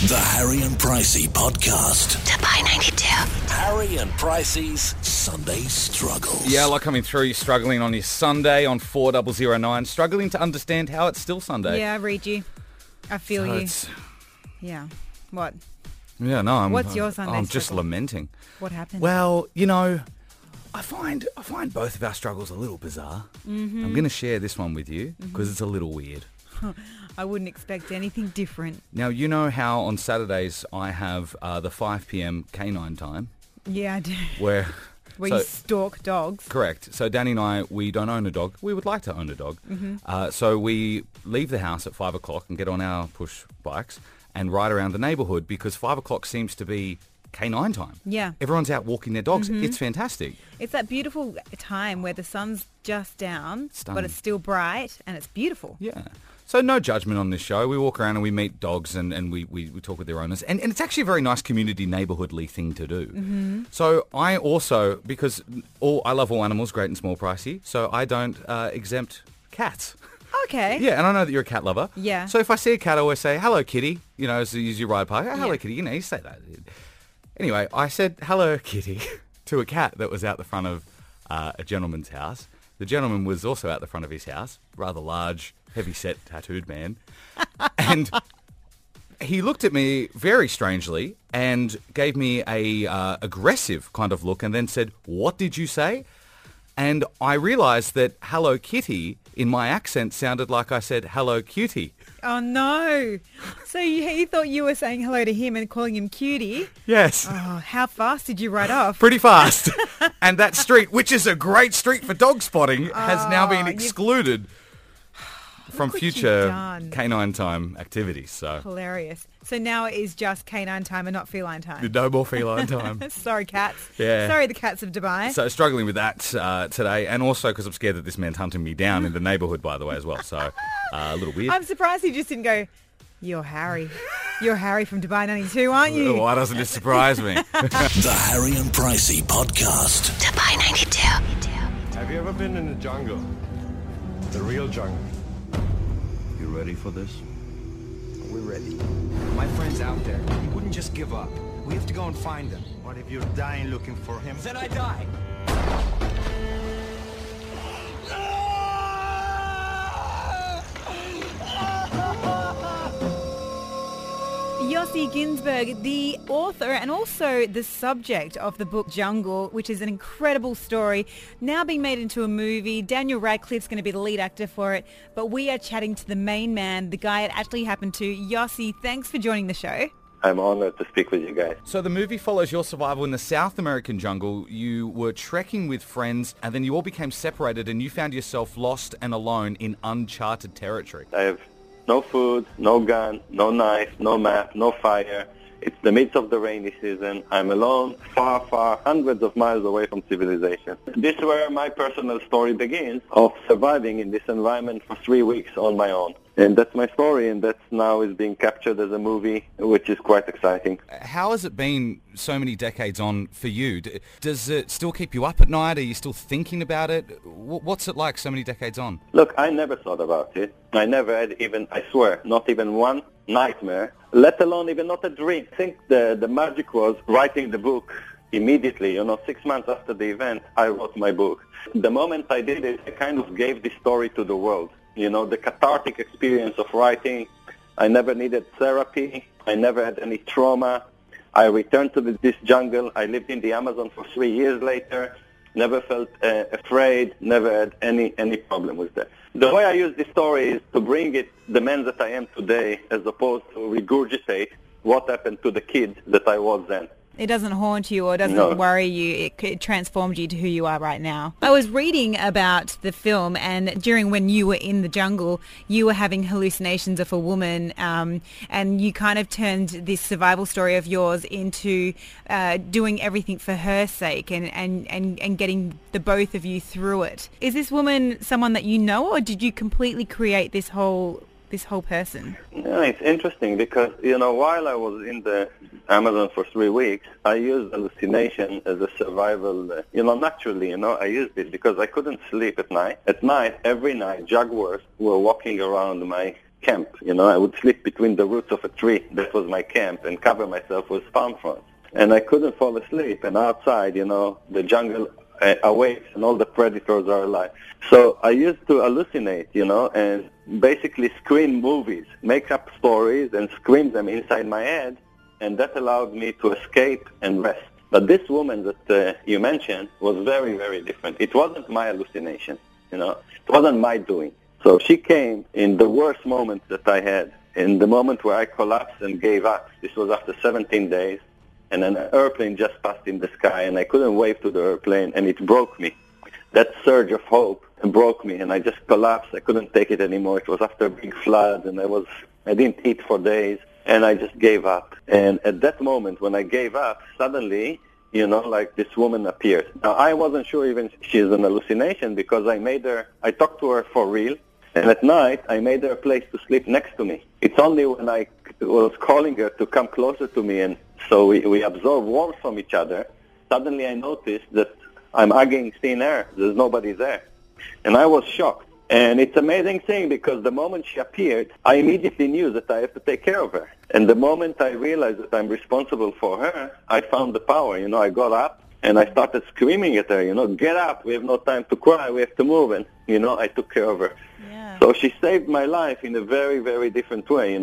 The Harry and Pricey Podcast. Dubai 92. Harry and Pricey's Sunday Struggles. Yeah, like coming through, you're struggling on your Sunday on 4009, struggling to understand how it's still Sunday. Yeah, I read you. I feel So you. it's- Yeah. What? Yeah, no, What's your Sunday I'm just struggle? lamenting. What happened? Well, you know, I find both of our struggles a little bizarre. I'm going to share this one with you because it's a little weird. I wouldn't expect anything different. Now, you know how on Saturdays I have the 5 p.m. canine time Yeah, I do. where... Where so- you stalk dogs. Correct. So Danny and I, we don't own a dog. We would like to own a dog. So we leave the house at 5 o'clock and get on our push bikes and ride around the neighbourhood because 5 o'clock seems to be canine time. Yeah. Everyone's out walking their dogs. It's fantastic. It's that beautiful time where the sun's just down, Stunning. but it's still bright and it's beautiful. Yeah. So no judgment on this show. We walk around and we meet dogs and we talk with their owners. And it's actually a very nice community neighbourhoodly thing to do. So I also, because I love all animals, great and small, pricey, so I don't exempt cats. Okay. Yeah, and I know that you're a cat lover. Yeah. So if I see a cat, I always say, hello, kitty. You know, as you ride past, hello, Yeah. kitty. You know, you say that. Anyway, I said, hello, kitty, to a cat that was out the front of a gentleman's house. The gentleman was also out the front of his house, rather large, heavy-set, tattooed man. And he looked at me very strangely and gave me a aggressive kind of look and then said, what did you say? And I realised that hello, kitty, in my accent sounded like I said, hello, cutie. Oh, no. So he thought you were saying hello to him and calling him cutie. Yes. Oh, how fast did you ride off? Pretty fast. And that street, which is a great street for dog spotting, has now been you- excluded from what you've future done. canine time activities. So Hilarious. So now it is just canine time and not feline time. no more feline time. Sorry, cats. Yeah. Sorry, the cats of Dubai. So struggling with that today, and also because I'm scared that this man's hunting me down in the neighbourhood, by the way, as well. So a little weird. I'm surprised he just didn't go, you're Harry. You're Harry from Dubai 92, aren't you? Why doesn't it surprise me? The Harry and Pricey Podcast. Dubai 92. Have you ever been in the jungle? The real jungle? You ready for this? We're ready. My friend's out there. He wouldn't just give up. We have to go and find him. What if you're dying looking for him? Then I die. Yossi Ginsberg, the author and also the subject of the book Jungle, which is an incredible story, now being made into a movie. Daniel Radcliffe's going to be the lead actor for it, but we are chatting to the main man, the guy it actually happened to. Yossi, thanks for joining the show. I'm honored to speak with you guys. So the movie follows your survival in the South American jungle. You were trekking with friends, and then you all became separated, and you found yourself lost and alone in uncharted territory. I have no food, no gun, no knife, no map, no fire. It's the midst of the rainy season. I'm alone, far, far, hundreds of miles away from civilization. This is where my personal story begins of surviving in this environment for 3 weeks on my own. And that's my story, and that's now is being captured as a movie, which is quite exciting. How has it been so many decades on for you? Does it still keep you up at night? Are you still thinking about it? What's it like so many decades on? Look, I never thought about it. I never had even, I swear, not even one nightmare, let alone even not a dream. I think the magic was writing the book immediately. 6 months after the event, I wrote my book. The moment I did it, I kind of gave this story to the world. The cathartic experience of writing. I never needed therapy. I never had any trauma. I returned to this jungle. I lived in the Amazon for 3 years later. Never felt afraid. Never had any problem with that. The way I use this story is to bring it the man that I am today, as opposed to regurgitate what happened to the kid that I was then. It doesn't haunt you or doesn't No. worry you. It transformed you to who you are right now. I was reading about the film, and during when you were in the jungle, you were having hallucinations of a woman, and you kind of turned this survival story of yours into doing everything for her sake and getting the both of you through it. Is this woman someone that you know, or did you completely create this whole person? Yeah, it's interesting because, while I was in the Amazon for 3 weeks, I used hallucination as a survival, naturally, I used it because I couldn't sleep at night. At night, every night, jaguars were walking around my camp. I would sleep between the roots of a tree. That was my camp, and cover myself with palm fronds. And I couldn't fall asleep. And outside, the jungle awakes and all the predators are alive. So I used to hallucinate, and basically screen movies, make up stories and scream them inside my head. And that allowed me to escape and rest. But this woman that you mentioned was very, very different. It wasn't my hallucination, It wasn't my doing. So she came in the worst moment that I had, in the moment where I collapsed and gave up. This was after 17 days, and an airplane just passed in the sky, and I couldn't wave to the airplane, and it broke me. That surge of hope broke me, and I just collapsed. I couldn't take it anymore. It was after a big flood, and I didn't eat for days, and I just gave up. And at that moment, when I gave up, suddenly, like this woman appeared. Now, I wasn't sure even she's an hallucination because I talked to her for real, and at night, I made her a place to sleep next to me. It's only when I was calling her to come closer to me, and so we absorb warmth from each other, suddenly I noticed that I'm hugging thin air. There's nobody there. And I was shocked. And it's an amazing thing because the moment she appeared, I immediately knew that I have to take care of her. And the moment I realized that I'm responsible for her, I found the power. I got up and I started screaming at her, get up, we have no time to cry, we have to move. And, I took care of her. Yeah. So she saved my life in a very, very different way.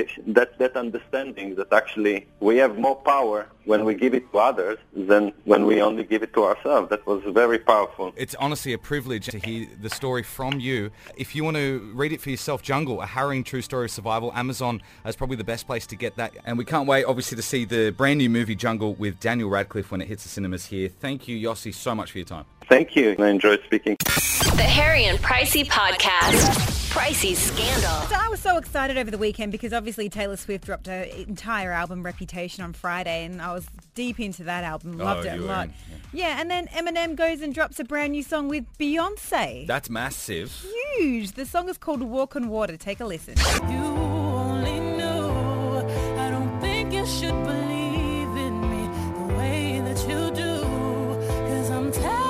That understanding that actually we have more power when we give it to others than when we only give it to ourselves. That was very powerful. It's honestly a privilege to hear the story from you. If you want to read it for yourself, Jungle, A Harrowing True Story of Survival, Amazon is probably the best place to get that. And we can't wait, obviously, to see the brand new movie Jungle with Daniel Radcliffe when it hits the cinemas here. Thank you, Yossi, so much for your time. Thank you. I enjoyed speaking. The Harry and Pricey Podcast. Pricey Scandal. So I was so excited over the weekend because obviously Taylor Swift dropped her entire album Reputation on Friday, and I was deep into that album. Loved it a lot. Yeah, and then Eminem goes and drops a brand new song with Beyonce. That's massive. Huge. The song is called Walk on Water. Take a listen. You only knew. I don't think you should believe in me the way that you do. 'Cause I'm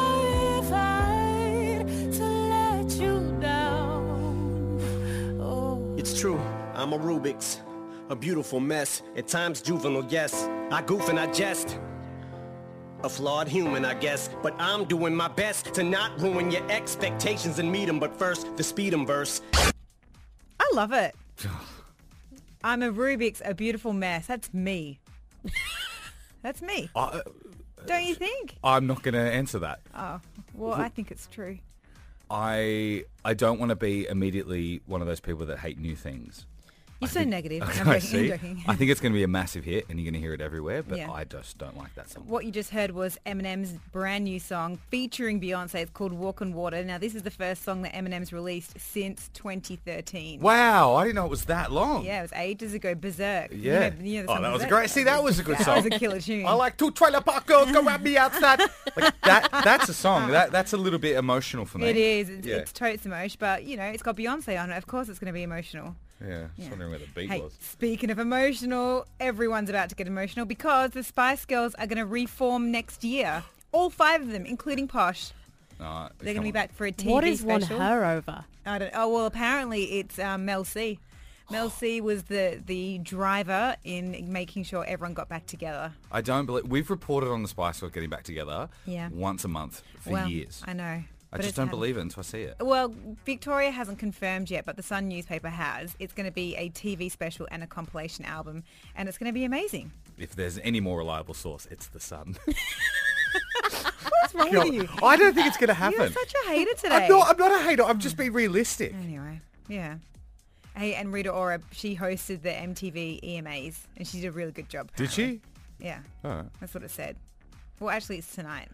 terrified to let you down. Oh. It's true. I'm a Rubik's. A beautiful mess. At times juvenile, yes. I goof and I jest. A flawed human, I guess, but I'm doing my best to not ruin your expectations and meet 'em. But first, the speed 'em verse. I love it. I'm a Rubik's, a beautiful mess. That's me. That's me. Don't you think? I'm not going to answer that. Oh, well, I think it's true. I don't want to be immediately one of those people that hate new things. You're so negative. Okay, I'm joking. I think it's going to be a massive hit and you're going to hear it everywhere, but Yeah. I just don't like that song. What you just heard was Eminem's brand new song featuring Beyonce. It's called Walk on Water. Now, this is the first song that Eminem's released since 2013. Wow, I didn't know it was that long. Yeah, it was ages ago. Berserk. Yeah. You know the Oh, song that was Berserk? great. See, that was a good That song. was a killer tune. I like 2 trailer park girls, go wrap me outside. Like that's a song. That's a little bit emotional for me. It is. Yeah. It's totes emotional, but, it's got Beyonce on it. Of course it's going to be emotional. Yeah, just wondering where the beat Hey, was. speaking of emotional, everyone's about to get emotional because the Spice Girls are going to reform next year. All 5 of them, including Posh. No, They're going to be back for a TV What is special. won her over? I don't. Oh well, apparently it's Mel C. Mel C was the driver in making sure everyone got back together. I don't believe we've reported on the Spice Girls getting back together once a month for years. I know. I just don't believe it until I see it. Well, Victoria hasn't confirmed yet, but the Sun newspaper has. It's going to be a TV special and a compilation album, and it's going to be amazing. If there's any more reliable source, it's the Sun. What's wrong with you? I don't think it's going to happen. You're such a hater today. I'm not a hater. I'm just being realistic. Anyway, yeah. Hey, and Rita Ora, she hosted the MTV EMAs, and she did a really good job. Did apparently. she? Yeah. Oh. That's what it said. Well, actually, it's tonight.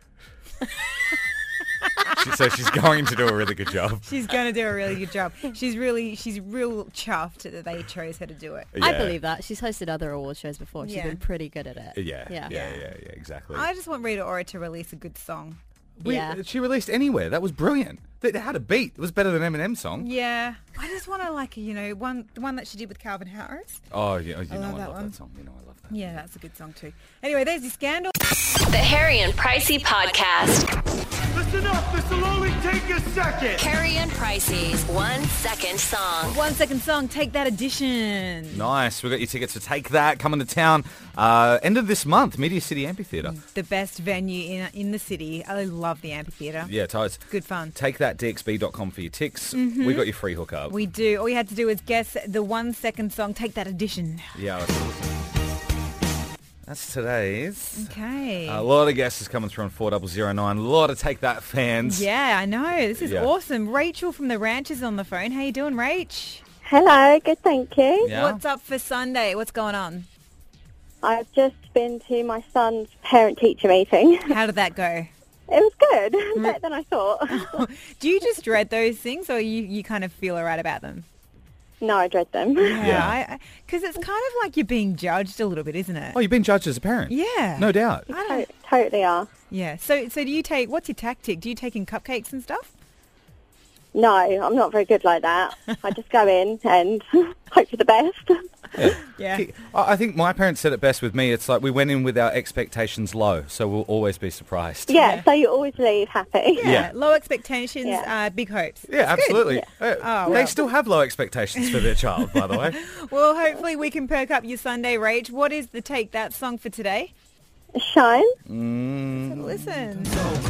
So she's going to do a really good job. She's going to do a really good job. She's real chuffed that they chose her to do it. Yeah. I believe that. She's hosted other award shows before. She's Yeah. been pretty good at it. Yeah, exactly. I just want Rita Ora to release a good song. She released Anywhere. That was brilliant. It had a beat. It was better than Eminem's song. Yeah. I just want to the one that she did with Calvin Harris. Oh, yeah. I love love that that song. You know I love that. Yeah, that's a good song too. Anyway, there's your scandal. The Harry and Pricey Podcast. Listen up, this'll only take a second. Harry and Pricey's 1 second song. 1 second song, Take That edition. Nice. We've got your tickets for Take That coming to town end of this month, Media City Amphitheatre. The best venue in the city. I love the amphitheatre. Yeah, totes. Good fun. TakeThatDXB.com for your ticks. Mhm. We got your free hookup. We do. All you had to do was guess the 1 second song, Take That edition. Yeah, that's today's. Okay. A lot of guesses coming through on 4009. A lot of Take That fans. Yeah, I know. This is Yeah. awesome. Rachel from the Ranch is on the phone. How you doing, Rach? Hello, good, thank you. Yeah. What's up for Sunday? What's going on? I've just been to my son's parent-teacher meeting. How did that go? It was good, better than I thought. Do you just dread those things, or you kind of feel all right about them? No, I dread them. Yeah, because it's kind of like you're being judged a little bit, isn't it? Oh, you've been judged as a parent? Yeah. No doubt. Totally are. Yeah. So do you take, what's your tactic? Do you take in cupcakes and stuff? No, I'm not very good like that. I just go in and hope for the best. Yeah. I think my parents said it best with me. It's like we went in with our expectations low, so we'll always be surprised. Yeah, so you always leave happy. Yeah. Low expectations, Yeah. big hopes. Yeah, That's good. absolutely. Oh, They well. still have low expectations for their child, by the way. Well, hopefully we can perk up your Sunday, Rach. What is the Take That song for today? Shine. Listen.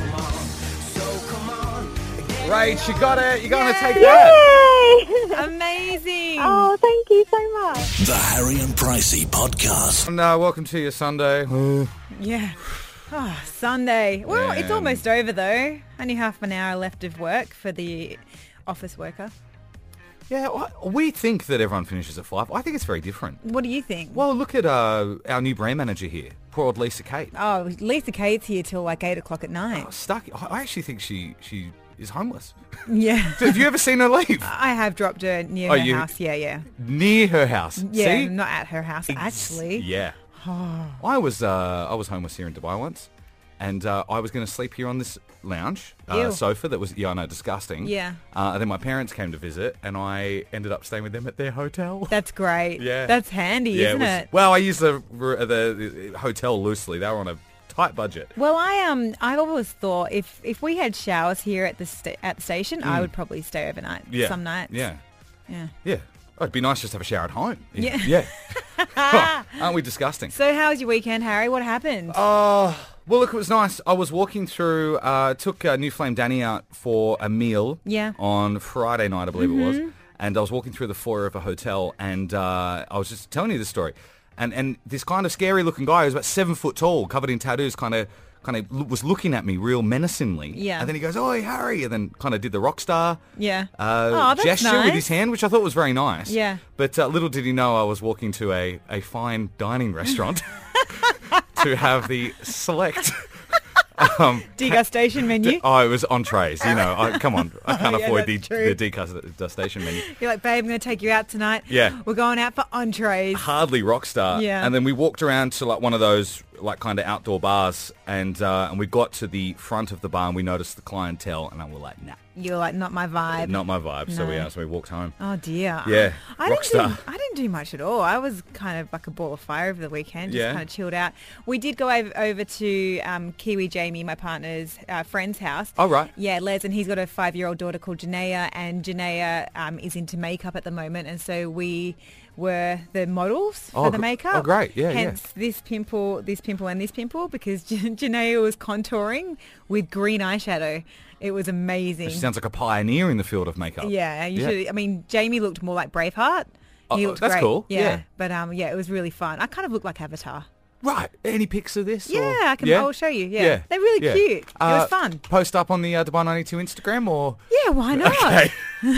Rach, you got it. You're going to take that. Yay! Amazing. Oh, thank you so much. The Harry and Pricey Podcast. And welcome to your Sunday. Yeah. Oh, Sunday. Well, it's Man. almost over though. Only half an hour left of work for the office worker. Yeah, we think that everyone finishes at 5. I think it's very different. What do you think? Well, look at our new brand manager here, poor old Lisa Kate. Oh, Lisa Kate's here till like 8 o'clock at night. Stuck. I actually think she is homeless. Yeah. Have you ever seen her leave? I have dropped her near Oh, her you- house. Yeah. Near her house. Yeah, See? not at her house, actually. Yeah. I was homeless here in Dubai once, and I was going to sleep here on this lounge Ew. sofa that was, I know, disgusting. Yeah. And then my parents came to visit, and I ended up staying with them at their hotel. That's great. Yeah. That's handy, Yeah, isn't it? Well, I used the hotel loosely. They were on a tight budget. Well, I've always thought if we had showers here at the station, I would probably stay overnight some nights. Yeah. Yeah. Yeah. Oh, it'd be nice just to have a shower at home. Yeah. Yeah. Oh, aren't we disgusting? So how was your weekend, Harry? What happened? Well, look, it was nice. I was walking through, took New Flame Danny out for a meal Yeah. on Friday night, I believe it was. And I was walking through the foyer of a hotel, and I was just telling you the story. And this kind of scary looking guy who was about 7 foot tall, covered in tattoos, kind of was looking at me real menacingly. Yeah. And then he goes, "Oi, Harry," and then kind of did the rock star Yeah. That's gesture with nice. his hand, which I thought was very nice. Yeah. But little did he know I was walking to a fine dining restaurant to have the select Degustation menu. Oh, it was entrees. You know, come on, I can't yeah, afford the that's true. degustation menu. You're like, babe, I'm going to take you out tonight. Yeah. We're going out for entrees. Hardly rock star. Yeah. And then we walked around to like one of those like kind of outdoor bars, and we got to the front of the bar and we noticed the clientele, and I was like, nah, You're like, not my vibe. not my vibe. So No. we walked home. Oh dear. Yeah, I rock star. I didn't do much at all. I was kind of like a ball of fire over the weekend. Just Yeah. kind of chilled out. We did go over to Kiwi Jamie, my partner's friend's house. Oh, right. Yeah, Les, and he's got a 5-year-old daughter called Janaea, and Janaea is into makeup at the moment, and so we were the models Oh, for the gr- makeup. oh, great. Yeah, yeah. Hence this pimple, and this pimple, because Janaea was contouring with green eyeshadow. It was amazing. She sounds like a pioneer in the field of makeup. Yeah, you should. I mean, Jamie looked more like Braveheart. He Oh, looked that's great. cool. Yeah. But yeah, it was really fun. I kind of look like Avatar. Right. Any pics of this? Yeah, or- I can. I'll show you. Yeah, they're really Yeah. cute. It was fun. Post up on the Dubai 92 Instagram, or Yeah, why not? Okay.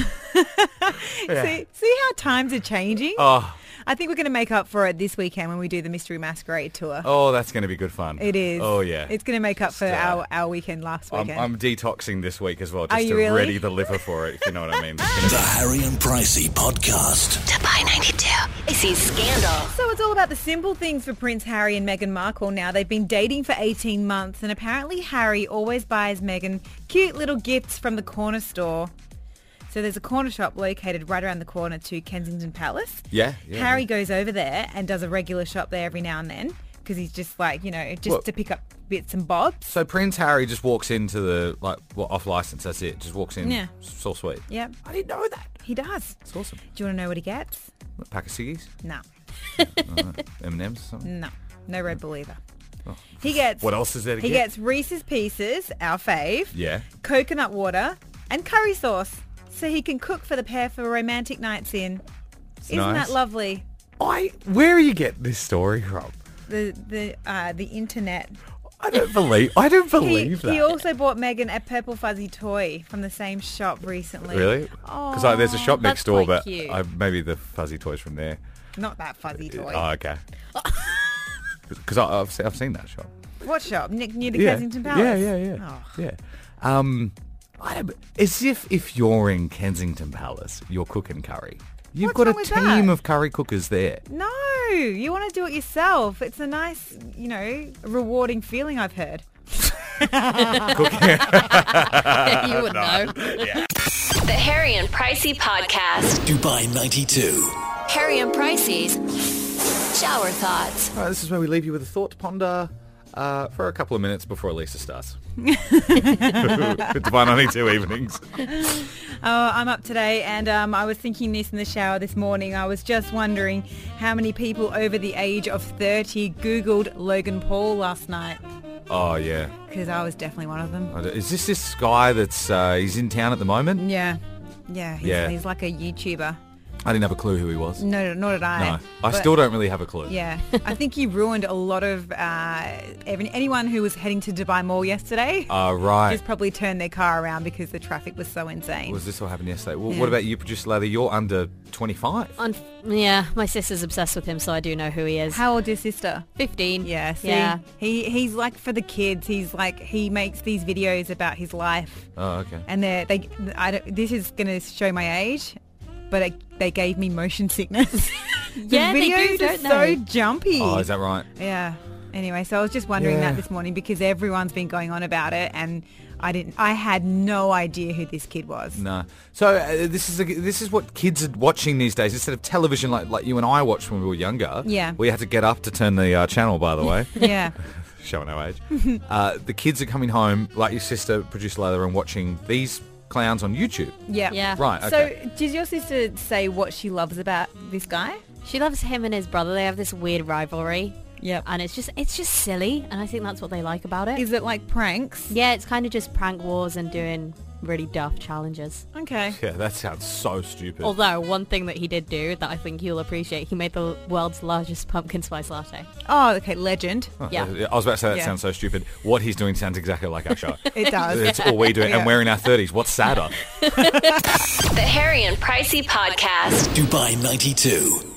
Yeah. See how times are changing. Oh, I think we're going to make up for it this weekend when we do the Mystery Masquerade tour. oh, that's going to be good fun. It is. Oh yeah. It's going to make up for Just, our weekend last I'm, weekend. I'm detoxing this week as well, Are just you to really? ready the liver for it, if you know what I mean. It's gonna The Harry and Pricey Podcast. Dubai 92. Pricey Scandal. So it's all about the simple things for Prince Harry and Meghan Markle now. They've been dating for 18 months and apparently Harry always buys Meghan cute little gifts from the corner store. So there's a corner shop located right around the corner to Kensington Palace. Yeah. Harry goes over there and does a regular shop there every now and then because he's just like, to pick up bits and bobs. So Prince Harry just walks into the, off license, that's it. Just walks in. Yeah. It's all sweet. Yep. I didn't know that. He does. It's awesome. Do you want to know what he gets? A pack of ciggies? No. M&M's or something? No Red Bull either. Oh. He gets... What else is there to get? He gets Reese's Pieces, our fave. Yeah. Coconut water and curry sauce. So he can cook for the pair for romantic nights in. Isn't nice. that lovely? Where are you getting this story from? The internet. I don't believe that. He also bought Meghan a purple fuzzy toy from the same shop recently. Really? Because there's a shop next door, but maybe the fuzzy toy's from there. Not that fuzzy toy. Oh, okay. Because I've seen that shop. What shop? Near the Kensington Palace? Yeah. As if you're in Kensington Palace, you're cooking curry. You've got a team of curry cookers there. No, you want to do it yourself. It's a nice, rewarding feeling, I've heard. You would know. Yeah. The Harry and Pricey Podcast. Dubai 92. Harry and Pricey's Shower Thoughts. All right, this is where we leave you with a thought to ponder for a couple of minutes before Elisa starts. Dubai 92 evenings. I'm up today and I was thinking this in the shower this morning. I was just wondering how many people over the age of 30 Googled Logan Paul last night. Oh, yeah. Because I was definitely one of them. Is this guy that's he's in town at the moment? Yeah. He's like a YouTuber. I didn't have a clue who he was. No, nor did I. No, I still don't really have a clue. Yeah. I think he ruined a lot of anyone who was heading to Dubai Mall yesterday. Right. Just probably turned their car around because the traffic was so insane. Was this what happened yesterday? Well, What about you, Producer Lather? You're under 25. Yeah, my sister's obsessed with him, so I do know who he is. How old is your sister? 15. Yeah, see? Yeah. He's like for the kids. He's like, he makes these videos about his life. Oh, okay. And this is going to show my age, but they gave me motion sickness. Yeah, the videos they do, are so jumpy. Oh, is that right? Yeah. Anyway, so I was just wondering that this morning because everyone's been going on about it, and I had no idea who this kid was. No. So this is what kids are watching these days instead of television like you and I watched when we were younger. Yeah. We had to get up to turn the channel, by the way. Yeah. Showing our age. The kids are coming home, like your sister, Producer Leather, and watching these clowns on YouTube. Yeah. Right, okay. So did your sister say what she loves about this guy? She loves him and his brother. They have this weird rivalry. Yep. And it's just silly, and I think that's what they like about it. Is it like pranks? Yeah, it's kind of just prank wars and doing really daft challenges. Okay. Yeah, that sounds so stupid. Although, one thing that he did do that I think you'll appreciate, he made the world's largest pumpkin spice latte. Oh, okay, legend. Yeah. I was about to say that sounds so stupid. What he's doing sounds exactly like our show. It does. It's all we do, and we're in our 30s. What's sadder? The Harry and Pricey Podcast. Dubai 92.